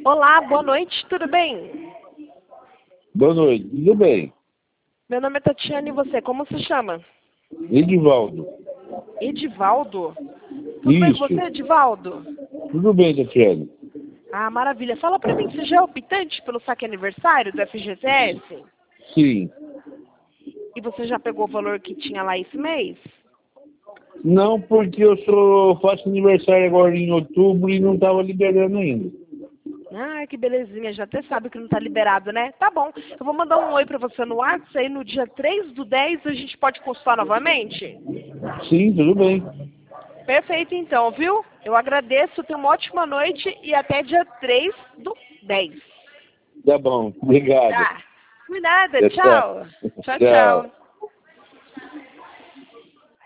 Olá, boa noite, tudo bem? Boa noite, tudo bem? Meu nome é Tatiana e você, como se chama? Edivaldo. Edivaldo? Tudo bem com Isso. você, Edivaldo? Tudo bem, Tatiana? Ah, maravilha. Fala pra mim, você já é optante pelo saque aniversário do FGTS? Sim. E você já pegou o valor que tinha lá esse mês? Não, porque faço aniversário agora em outubro e não estava liberando ainda. Ah, que belezinha, já até sabe que não tá liberado, né? Tá bom, eu vou mandar um oi pra você no WhatsApp, aí no dia 3/10 a gente pode consultar novamente? Sim, tudo bem. Perfeito então, viu? Eu agradeço, tenha uma ótima noite e até dia 3/10. Tá bom, obrigado. Tá. Por nada, Tchau, tchau. tchau. Tchau, Tchau. tchau.